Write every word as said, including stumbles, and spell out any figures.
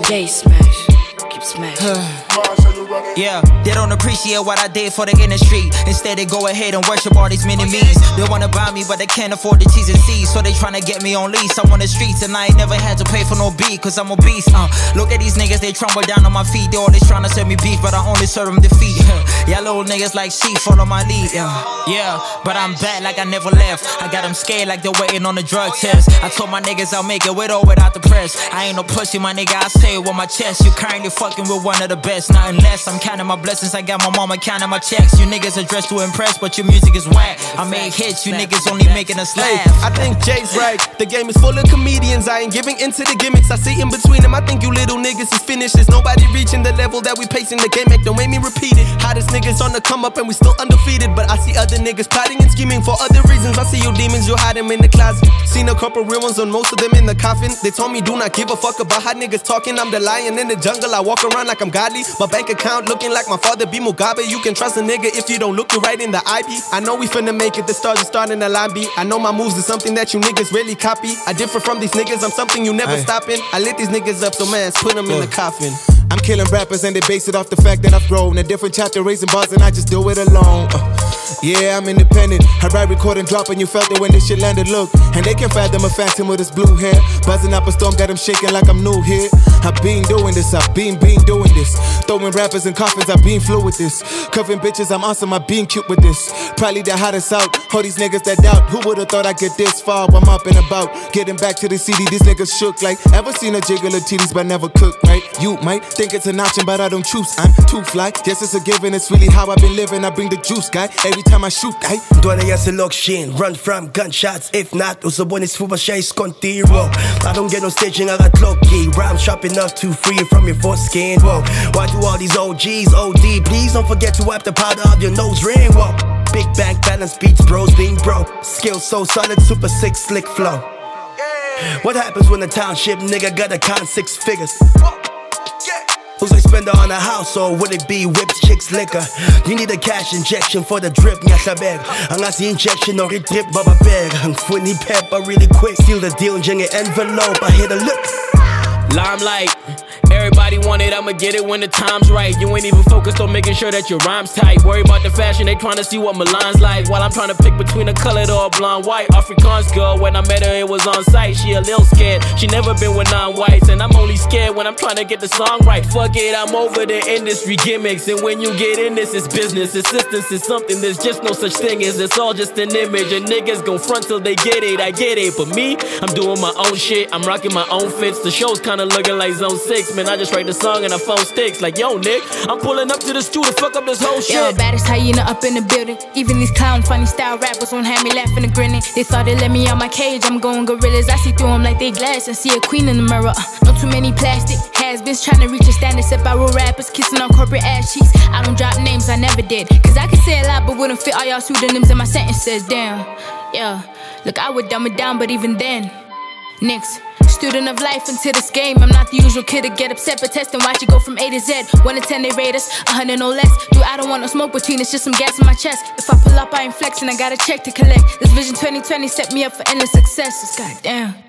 J Smash, keep smashing. Yeah, they don't appreciate what I did for the industry. Instead they go ahead and worship all these mini-me's. They wanna buy me but they can't afford the T's and C's, so they tryna get me on lease. I'm on the streets and I ain't never had to pay for no beat, cause I'm a beast. uh, Look at these niggas, they tremble down on my feet. They always tryna serve me beef, but I only serve them defeat. Y'all little niggas like sheep, follow my lead. Yeah, yeah, but I'm back like I never left. I got them scared like they're waiting on the drug test. I told my niggas I'll make it with or without the press. I ain't no pussy, my nigga, I say it with my chest. You currently fucking with one of the best, nothing less. I'm counting my blessings, I got my mama counting my checks. You niggas are dressed to impress, but your music is whack. I make hits, you niggas only making us laugh. Hey, I think Jay's right. The game is full of comedians. I ain't giving into the gimmicks. I see in between them. I think you little niggas is finished. There's nobody reaching the level that we pacing. The game, make don't make me repeat it. Hottest niggas on the come up and we still undefeated. But I see other niggas plotting and scheming for other reasons. I see you demons, you hide them in the closet. Seen a couple real ones on most of them in the coffin. They told me do not give a fuck about how niggas talking. I'm the lion in the jungle. I walk around like I'm godly. My bank account looking like my father be Mugabe. You can trust a nigga if you don't look you right in the eye. I know we finna make it. The stars are starting to line B. I know my moves is something that you niggas really copy. I differ from these niggas. I'm something you never Aye. stopping. I lit these niggas up, so man, put them in the coffin. I'm killing rappers and they base it off the fact that I've grown. A different chapter, raising bars and I just do it alone. uh, Yeah, I'm independent. I write, record, and drop, and you felt it when this shit landed. Look, and they can fathom a phantom with his blue hair. Buzzing up a storm, got him shaking like I'm new here. I've been doing this, I've been, been doing this. Throwing rappers in coffins, I've been flew with this. Covering bitches, I'm awesome, I've been cute with this. Probably the hottest out, all these niggas that doubt. Who would've thought I'd get this far? I'm up and about, getting back to the C D. These niggas shook like, ever seen a jiggle of titties but never cooked right? You might think it's an option, but I don't choose. I'm too fly, yes it's a given. It's really how I've been living. I bring the juice, guy, every time I shoot, guy. Doon na yan sa lokshin, run from gunshots. If not, usabon is fuba siya is kontiro. I don't get no staging, I got low-key. Rhyme sharp enough to free it from your foreskin. Whoa, why do all these O Gs O D? Please don't forget to wipe the powder off your nose ring. Whoa, big bank balance beats bros being bro. Skills so solid, super sick, slick flow. What happens when the township nigga got to count six figures? Who's like spender on a house, or would it be whips, chicks, liquor? You need a cash injection for the drip, nga sa bag. Ang asi injection or it drip, baba bag. Ang funny pepper really quick. Seal the deal, jing an envelope, I hit a look. Limelight, everybody want it, I'ma get it when the time's right. You ain't even focused on making sure that your rhyme's tight. Worry about the fashion, they tryna see what Milan's like. While I'm tryna pick between a colored or a blonde white. Afrikaans girl, when I met her it was on sight. She a little scared, she never been with non-whites. And I'm only scared when I'm tryna get the song right. Fuck it, I'm over the industry gimmicks. And when you get in this, it's business. Assistance is something, there's just no such thing as it's all just an image. And niggas gon' front till they get it, I get it. But me, I'm doing my own shit, I'm rocking my own fits. The show's kinda looking like Zone six, man, I just write the song and I phone sticks. Like, yo, Nick, I'm pulling up to the studio to fuck up this whole shit. Yo, baddest hyena up in the building. Even these clown funny style rappers won't have me laughing and grinning. They thought they let me out my cage, I'm going gorillas. I see through them like they glass and see a queen in the mirror. uh, No too many plastic has-beens trying to reach a standard set by real rappers kissing on corporate ass cheeks. I don't drop names, I never did, cause I could say a lot but wouldn't fit all y'all pseudonyms in my sentences. Damn, yeah, look, I would dumb it down, but even then, next student of life into this game. I'm not the usual kid to get upset, but test and watch it go from A to Z. One to ten they rate us, a hundred no less. Dude, I don't want no smoke between, it's just some gas in my chest. If I pull up, I ain't flexing, I got a check to collect. This Vision twenty twenty set me up for endless successes, goddamn.